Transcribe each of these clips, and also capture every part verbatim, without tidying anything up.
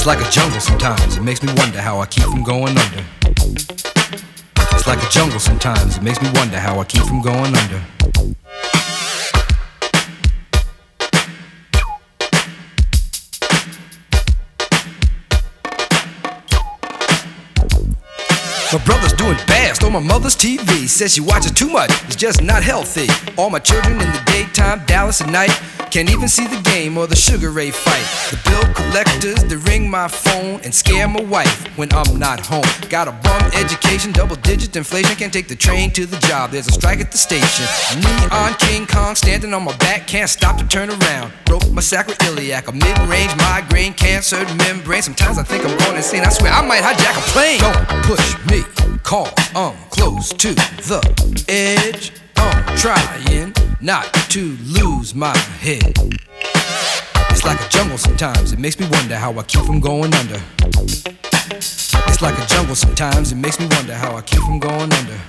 like a jungle sometimes, it makes me wonder how I keep from going under. It's like a jungle sometimes, it makes me wonder how I keep from going under. My brother's doing bad, stole my mother's T V. Says she watches too much, it's just not healthy. All my children in the daytime, Dallas at night. Can't even see the game or the Sugar Ray fight. The bill collectors, they ring my phone and scare my wife when I'm not home. Got a bum education, double digit inflation. Can't take the train to the job, there's a strike at the station. Neon King Kong standing on my back, can't stop to turn around. Broke my sacroiliac, a mid-range migraine, cancer membrane. Sometimes I think I'm going insane, I swear I might hijack a plane. Don't push me, cause I'm close to the edge. I'm trying not to lose my head. It's like a jungle sometimes, it makes me wonder how I keep from going under. It's like a jungle sometimes, it makes me wonder how I keep from going under.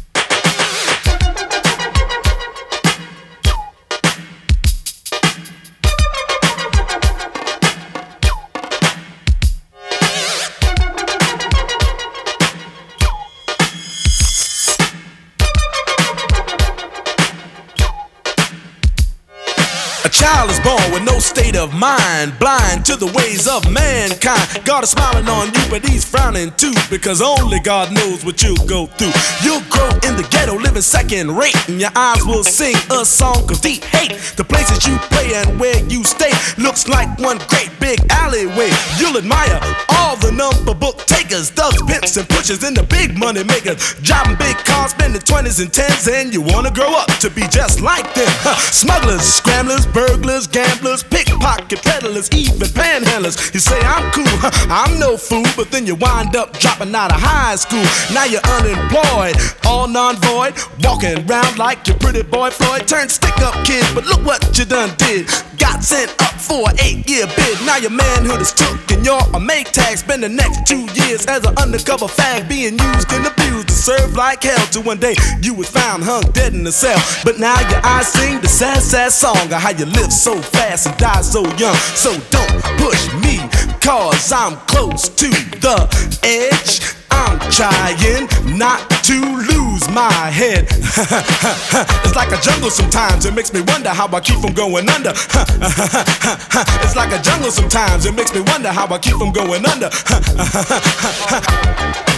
A child is born with no state of mind, blind to the ways of mankind. God is smiling on you, but he's frowning too, because only God knows what you'll go through. You'll grow in the ghetto, living second rate, and your eyes will sing a song of deep hate. The places you play and where you stay looks like one great big alleyway. You'll admire all the number book takers, thugs, pimps, and pushers, and the big money makers, driving big cars, spending twenties and tens, and you wanna grow up to be just like them. Huh. Smugglers, scramblers, burglars, gamblers, pickpocket peddlers, even panhandlers. You say I'm cool, huh, I'm no fool, but then you wind up dropping out of high school. Now you're unemployed, all non-void, walking around like your pretty boy Floyd. Turned stick-up kid, but look what you done did. Got sent up for an eight-year bid. Now your manhood is took and you're a make tag. Spend the next two years as an undercover fag, being used and abused to serve like hell. Till one day you was found hung dead in a cell. But now your eyes sing the sad, sad song of how you live so fast and die so young. So don't push me, cause I'm close to the edge. I'm trying not to lose my head. It's like a jungle sometimes, it makes me wonder how I keep from going under. It's like a jungle sometimes, it makes me wonder how I keep from going under.